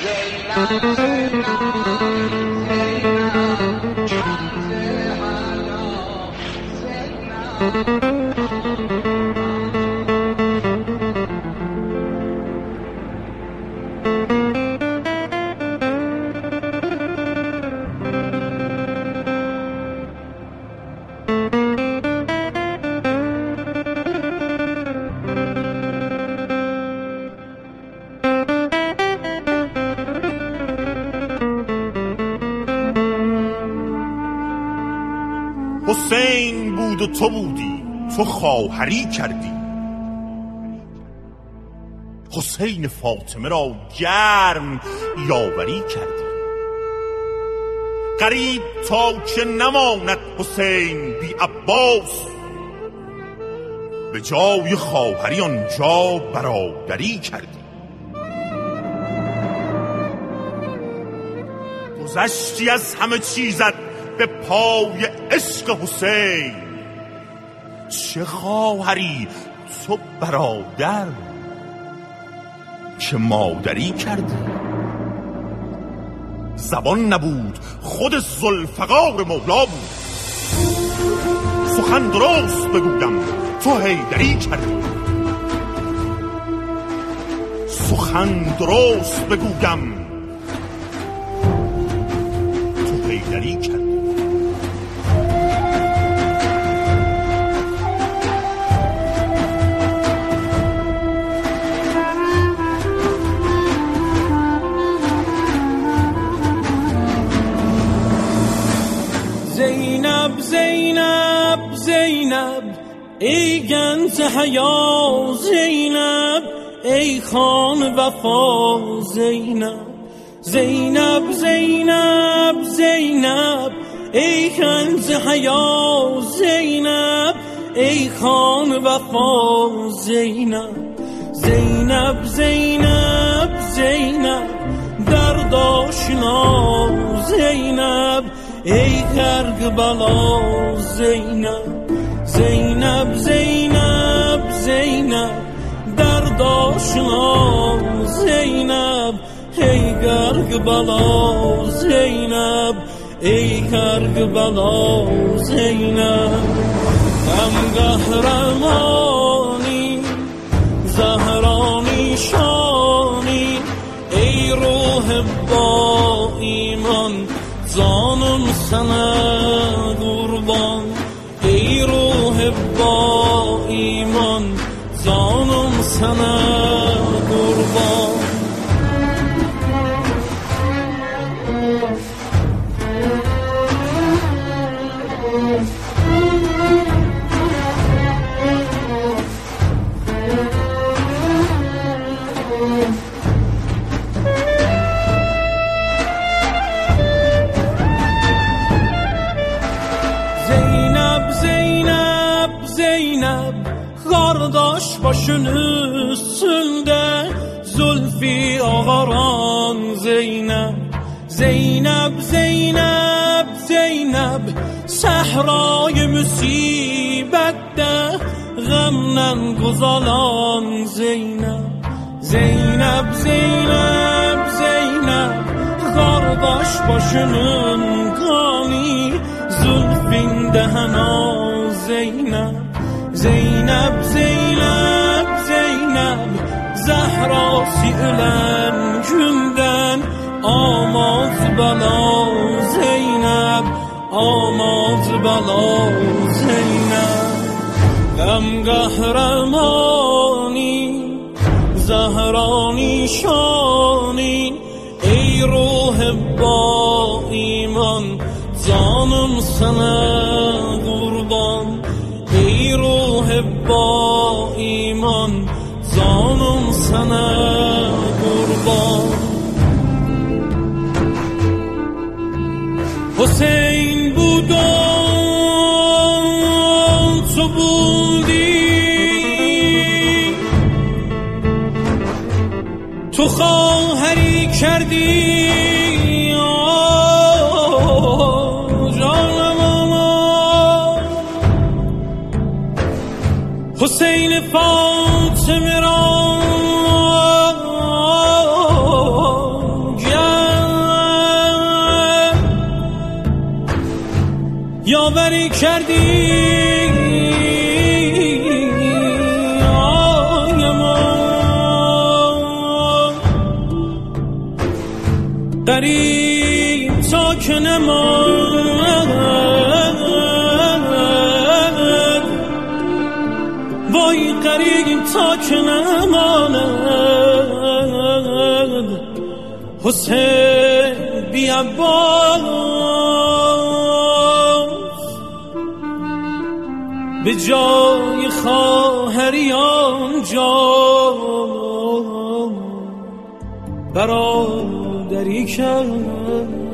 حسین بود و تو بودی، تو خواهری کردی. حسین فاطمه را گرم یاوری کردی. غریب تا که نماند حسین بی عباس، به جای خواهری آنجا برادری کردی. گذشتی از همه چیزت به پای عشق حسین. چه خواهری تو برادر که مادری کردی. زبان نبود خود ذوالفقار مولا بود. سخن درست بگویم تو حیدری کردی. سخن درست بگویم تو حیدری کردی. زینب زینب زینب ای گنج حیا زینب ای خان وفا زینب. زینب زینب زینب ای گنج حیا زینب ای خان وفا زینب. زینب زینب زینب درد آشنا زینب ای کربلا زینب. زینب زینب زینب درد آشنا زینب ای کربلا زینب ای کربلا زینب. غم قهرمانی زهرانی شانی ای روح با ایمان جانم سنه قربان. ای روح با ایمان جانم سنه قربان. Qardaş başın üstünde Zülfi ağaran Zeynep. Zeynep Zeynep Zeynep səhray müsibətdə Qəmdən quzalan Zeynep. Zeynep Zeynep Zeynep qardaş başının qani Zülfində həna Zeynep. Zeynep Zeynep Zeynep Zehrası ölen günden Amaz bela Zeynep Amaz bela Zeynep. Gam kahramani Zehrani şani ey ruh ba iman canım sana kurban. ای روح با ایمان جانم سنه قربان. حسین بود و تو بودی تو خواهری کردی حسین فاطمه را کردی غریب تا که نماند وای غریب تا که نماند حسین بی عباس به جای خواهریان جان برادری کرد